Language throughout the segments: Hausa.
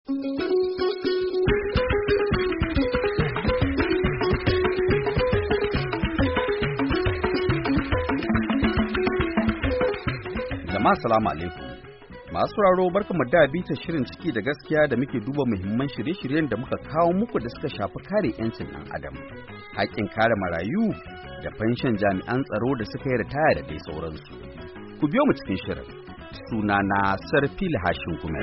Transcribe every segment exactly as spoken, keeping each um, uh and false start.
Jama'a salamu alaikum. Masu sauraro barkamu da bita shirin ciki da gaskiya da muke duba muhimman shirye-shiryen da muka kawo muku da suka shafi kare 'yancin ɗan adam, haƙƙin kare marayu da fanshan jami'an tsaro da suka yi ritaya da dai sauransu. Ku biyo mu cikin shirin. Sunana Sarfil Hashin Gumel.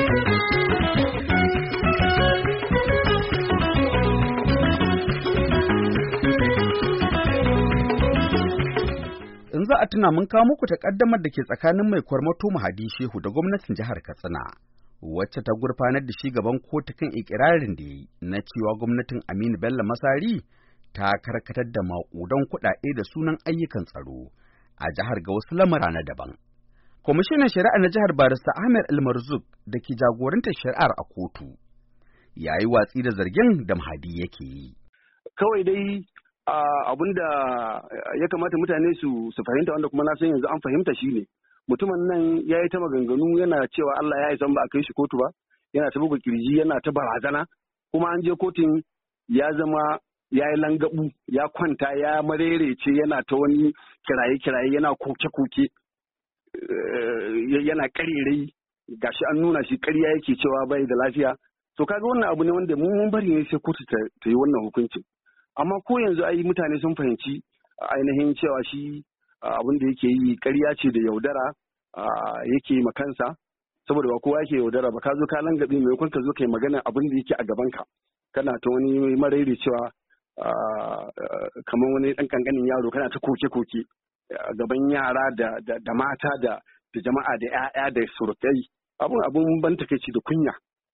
In za a tuna mun kawo muku takaddamar da ke tsakanin mai kwarmato Mahadi Shehu da gwamnatin jihar Katsina, wacce ta gurfanar da shi gaban kotu kan ikirarin da yi na cewa gwamnatin Aminu Bello Masari ta karkatar da maƙudan kuɗaɗe da sunan ayyukan tsaro a jihar ga wasu lamura na daban. Kwamishinan Shari'a na jihar Barista Ahmed El-Marzuk da ke jagorantar shari'ar a kotu ya yi watsi da zargin da Mahadi yake yi. Kawai dai abin da ya kamata mutane su su fahimta, wanda kuma na san yanzu an fahimta shi ne mutumin nan ya yi ta maganganu yana cewa Allah ya isa ba a kai shi kotu ba, yana ta buga kirji, yana ta barazana, kuma an je kotun ya zama ya yi langabu, ya kwanta, ya marerece, yana ta wani kiraye-kiraye, yana koke-koke, yana karerai, gashi an nuna shi ƙarya yake cewa bai da lafiya. To kaga wannan abu ne wanda mun bari ne sai kotu ta yi wannan hukuncin. Amma ko yanzu ai mutane sun fahimci ainihin cewa shi abin da yake yi ƙarya ce da yaudara yake yi makansa, saboda ba kowa yake yaudara ba. Ka zo ka langabe maimakon ka zo ka yi magana abin da yake a gabanka, kana ta wani marairi cewa kamar wani ɗan ƙanƙanin yaro, kana ta koke-koke gaban yara da mata da jama'a da 'ya'ya da surukai. Abun abun ban takeici da kunya.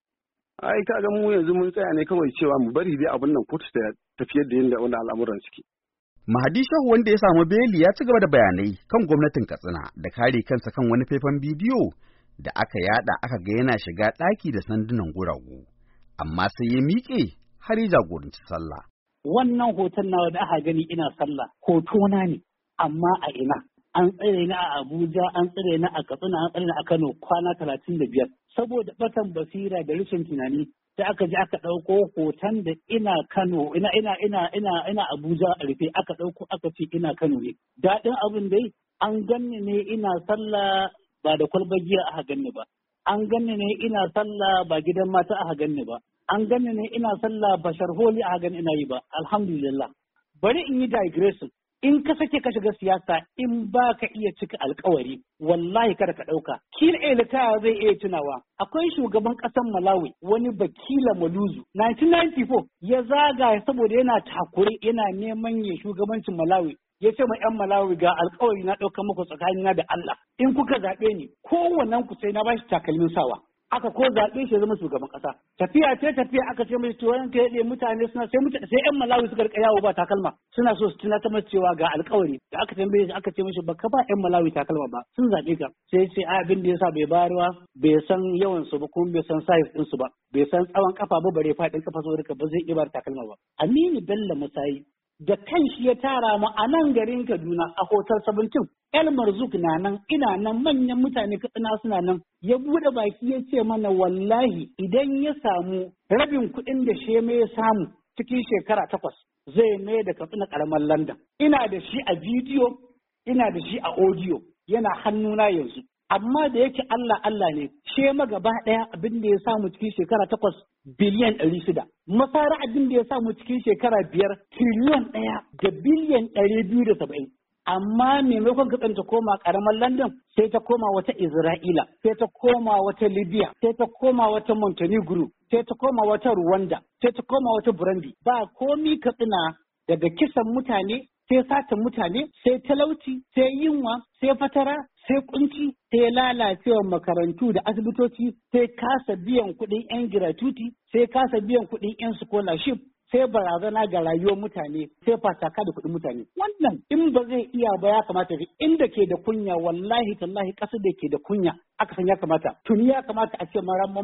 Ai kaga mu yanzu mun tsaya ne kawai cewa mu bari dai abin nan kotu ta tafiyar da yadda wannan al'amuran suke. Mahadi Shehu, wanda ya samu beli, ya ci gaba da bayanai kan gwamnatin Katsina da kare kansa kan wani faifan bidiyo da aka yada aka ga yana shiga ɗaki da sandunan guragu, amma sai ya miƙe har ya jagoranci sallah. Wannan hoton nawa da aka gani ina sallah hoto na ne, amma a ina? An tsare ni a Abuja, an tsare ni a Katsina, an tsare ni a Kano kwana talatin da biyar. Saboda batan basira da rashin tunani da aka ji aka ɗauko hoton da ina Kano, ina ina ina ina ina Abuja a rufe, aka ɗauko aka ce ina Kano ne. Daɗin abin dai an ganni ne ina sallah ba da kwalbar giya aka ganni ba. An ganni ne ina sallah ba gidan mata aka ganni ba. An ganni ne ina sallah ba sharholi aka ganni ina yi ba. Alhamdulillah. Bari in yi digression. In ka sake ka shiga siyasa, in ba ka iya cika alkawari, wallahi kada ka ɗauka. Kila Elitaya zai iya tunawa. Akwai shugaban ƙasar Malawi, wani Bakila Maluzu, nineteen ninety-four ya zaga saboda yana takure, yana neman ya shugabancin Malawi. Ya ce ma 'yan Malawi, ga alkawari na ɗauka muku tsakanina da Allah. In kuka zaɓe ni, kowannen ku sai na ba shi takalmin sawa. Aka ko zaɓe shi zama shugaban ƙasa. Tafiya ce tafiya aka ce mai to yanka yaɗe mutane suna sai mutane sai ƴan Malawi suka rika yawo ba takalma, suna so su tunatar masa cewa ga alƙawari. Da aka tambaye shi aka ce mishi baka ba ƴan Malawi takalma ba, sun zaɓe ka. Sai ya ce a abin da yasa bai bayarwa, bai san yawan su ba kuma bai san size ɗin su ba, bai san tsawon kafa ba bare faɗin kafa so rika ba zai iya bar takalma ba. Aminu Bello Musayi da kanshi ya tara mu a nan garin Kaduna a Hotel seventeen. El-Marzuk na nan, ina nan, manyan mutane Katsina suna nan. Ya bude baki ya ce mana wallahi idan ya samu rabin kuɗin da Sheme ya samu cikin shekara takwas zai mai da Katsina ƙaramar London. Ina da shi a bidiyo, ina da shi a audio, yana hannuna yanzu. Amma da yake Allah Allah ne, Shema gaba ɗaya abin da ya samu cikin shekara takwas biliyan ɗari shida. Masara abin da ya samu cikin shekara biyar tiriliyan ɗaya da biliyan ɗari biyu da saba'in. Amma maimakon Katsan ta koma ƙaramar London sai ta koma wata Isra'ila, sai ta koma wata Libya, sai ta koma wata Montenegro, sai ta koma wata Rwanda, sai ta koma wata Burundi. Ba komi Katsina daga kisan mutane, sai satan mutane, sai talauci, sai yunwa, sai fatara, sai kunci, sai lalacewa makarantu da asibitoci, sai kasa biyan kuɗin 'yan gratuity, sai kasa biyan kuɗin 'yan scholarship, sai barazana ga rayuwar mutane, sai fasaka da kuɗin mutane. Wannan in ba zai iya ba ya kamata inda ke da kunya, wallahi tallahi ƙasar da ke da kunya aka san ya kamata. Tuni ya kamata a ce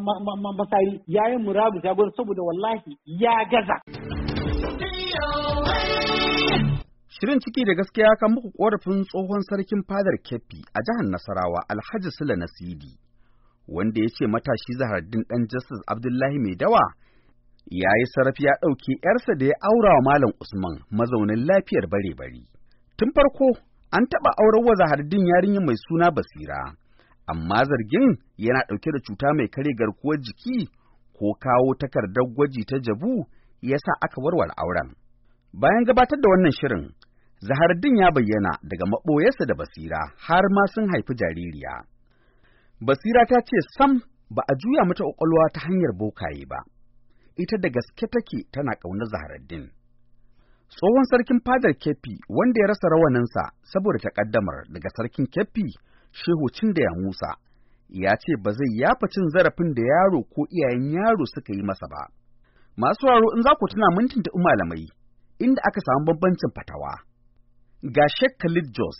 Masari ya yi murabu ya gwada saboda wallahi ya gaza. Shirin ciki da gaskiya kan muku korafin tsohon sarkin fadar Keffi a jihar Nasarawa, Alhaji Sule Nasidi, wanda ya ce matashi Zahardin ɗan Justice Abdullahi Mai Dawa ya yi sarrafi ya ɗauke ‘yarsa da ya aura wa Malam Usman mazaunin lafiyar bare-bari. Tun farko an taɓa auren wa Zahardin yarinya mai suna Basira, amma zargin yana ɗauke da cuta mai kare garkuwar jiki ko kawo takardar gwaji ta jabu ya sa aka warware auren. Bayan gabatar da wannan shirin, Zahardin ya bayyana daga maɓoyarsa da Basira har ma sun haifi jaririya. Basira ta ce sam ba a juya mata ƙwaƙwalwa ta hanyar bokaye ba, ita da gaske take tana ƙaunar Zahardin. Tsohon sarkin fadar Keffi wanda ya rasa rawaninsa saboda takaddamar daga sarkin Keffi Shehu Cindaya Musa ya ce ba zai yafa cin zarafin da yaro ko iyayen yaro suka yi masa ba. Masu sauraro in za ku tuna mun tuntuɓi malamai inda aka samu bambancin fatawa. Ga Sheikh Khalid Jos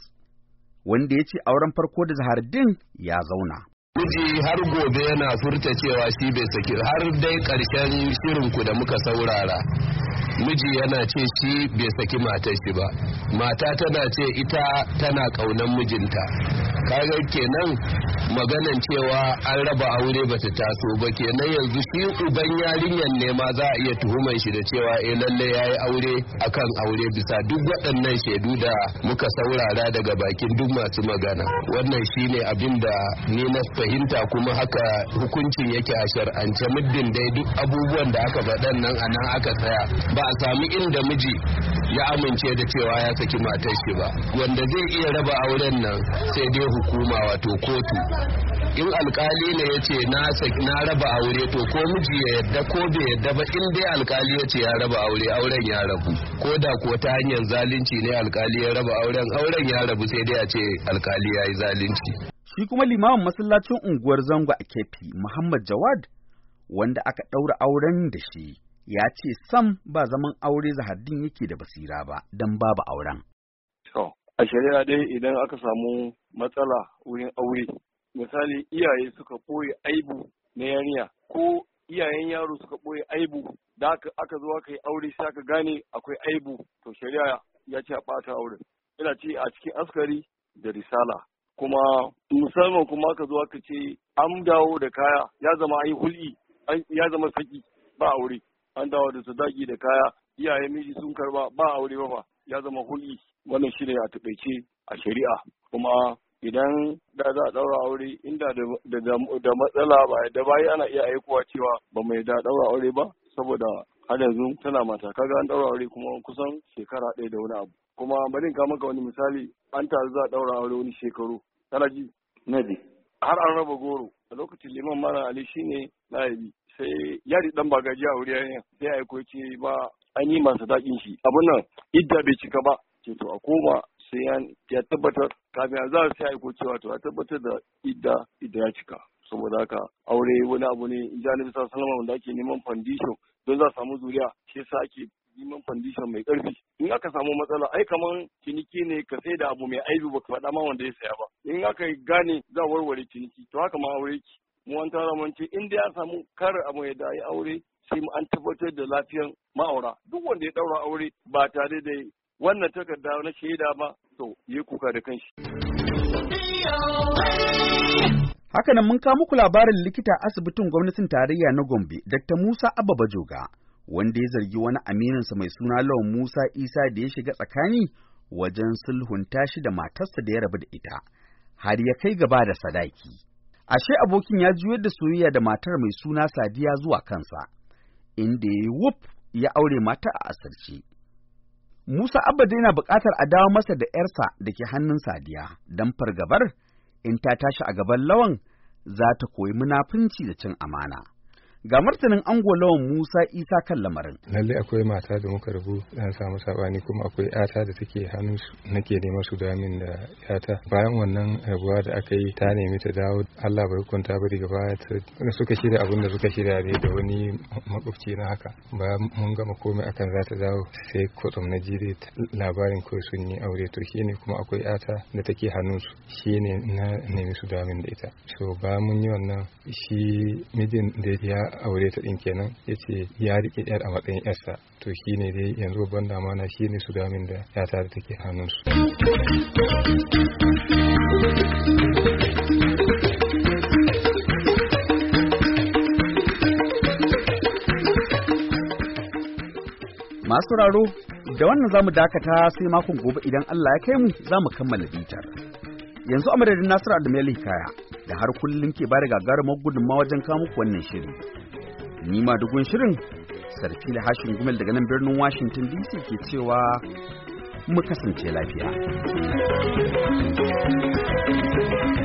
wanda ya ce auren farko da Zahardin ya zauna. Miji har gobe yana furta cewa shi bai saki har dai ƙarshen shirinku da muka saurara. Miji yana ce shi bai saki matar shi ba. Mata tana ce ita tana ƙaunar mijinta. Kaga kenan maganan cewa an raba aure bata taso ba, kenan yanzu shi uban yarinyan ne ma za a iya tuhumar shi da cewa eh lalle yayi aure akan aure bisa duk waɗannan shaidu da muka saurara daga bakin duk masu magana. Wannan shine abin da ni na fahimta, kuma haka hukuncin yake a shar'ance. Muddin dai duk abubuwan da aka faɗan nan a nan aka tsaya, ba a sami inda miji ya amince da cewa ya saki matar shi ba. Wanda zai iya raba auren nan sai dai hukuma, wato kotu. In alkali ne ya ce na raba aure, to ko miji ya yadda ko bai yadda ba, in dai alkali ya ce ya raba aure, auren ya rabu. Ko da ko ta hanyar zalunci ne alkali ya raba auren, auren ya rabu, sai dai a ce alkali ya yi zalunci. Shi kuma limamin masallacin unguwar Zango a Keffi, Muhammad Jawad, wanda aka ɗaura auren da shi, ya ce sam ba zaman aure Zahardin yake da Basira ba, don babu auren. To, a shari'a dai idan aka samu matsala wurin aure, misali iyaye suka ɓoye aibu na yarinya ko iyayen yaro suka ɓoye aibu da aka zo aka yi aure sai aka gane akwai aibu, to shari'a ya ce a ɓata auren. Ina ce a cikin askari da risala. Kuma musamman kuma aka zo aka ce an dawo da kaya ya zama ai hul'i, ya zama saki ba aure, an dawo da sadaki da kaya iyaye miji sun karba ba aure ba, ya zama hul'i. Wannan shi ne a taƙaice a shari'a. Kuma idan da za a ɗaura aure inda da matsala ba da bayi ana iya aikowa cewa ba mai da ɗaura aure ba, saboda har yanzu tana mata, kaga an ɗaura aure kuma kusan shekara ɗaya da wani abu. Kuma bari in kawo maka wani misali, an taru za a ɗaura aure wani shekaru, kana ji? Nadi. Har an raba goro, a lokacin liman Malam Ali shine na'ibi, sai yari dan bagaji a wuri yayin sai ya aiko ce ba an yi masa dakin shi. Abun nan idda bai cika ba, ce to a koma sai ya tabbatar kafin a za sai aiko cewa to a tabbatar da idda idda ya cika. Saboda haka aure wani abu ne in ji Annabi sallallahu alaihi wasallam wanda ake neman foundation don za a samu zuriya, shi yasa ake neman foundation mai ƙarfi. In aka samu matsala ai kaman ciniki ne ka sai da abu mai aibu baka faɗa ma wanda ya saya ba, in aka gane za a warware ciniki, to haka ma aure ki mu an tara mun ce in dai an samu kar abu ya da yi aure sai mu an tabbatar da lafiyan ma'aura. Duk wanda ya ɗaura aure ba tare da wannan takarda na shaida ba, to yi kuka da kanshi. Hakanan mun kawo muku labarin likita asibitin gwamnatin tarayya na Gombe, Dakta Musa Abba Bajoga, wanda ya zargi wani amininsa mai suna Lawan Musa Isa da ya shiga tsakani wajen sulhunta shi da matarsa da ya rabu da ita, har ya kai gaba da sadaki. Ashe abokin ya juyar da soyayya da matar mai suna Sadiya zuwa kansa, inda ya yi wuf ya aure mata a asirce. Musa Abba dai na buƙatar a dawo masa da ‘yarsa da ke hannun Sadiya don fargabar in ta tashi a gaban Lawan za ta koyi munafunci da cin amana. Ga martanin ango Lawan Musa Isa kan lamarin. Lalle akwai mata da muka rabu na samu sabani, kuma akwai yata da take hannun su nake neman su damin da yata. Bayan wannan rabuwa da aka yi ta nemi ta dawo, Allah bai hukunta ba daga baya ta suka shirya abin da suka shirya da wani makwabci na haka. Bayan mun gama komai akan za ta dawo, sai kwatsam na ji labarin kawai sun yi aure, to shine kuma akwai yata da take hannun su, shine na nemi su damin da ita. So bayan mun yi wannan, shi mijin da ya aure ta din kenan yace ya rike yar a matsayin yarsa, to shine dai yanzu ban da mana shine su damin da yata da take hannun su. Masu raro, da wannan za mu dakata sai makon gobe idan Allah ya kai mu za mu kammala bitar. Yanzu a madadin Nasiru Adamu Hikaya da har kullum ke bada gagarumar gudunmawa wajen kawo muku wannan shiri. Ni ma dugun shirin Sarfila Hashin Gumel daga nan birnin Washington D C ke cewa mu kasance lafiya.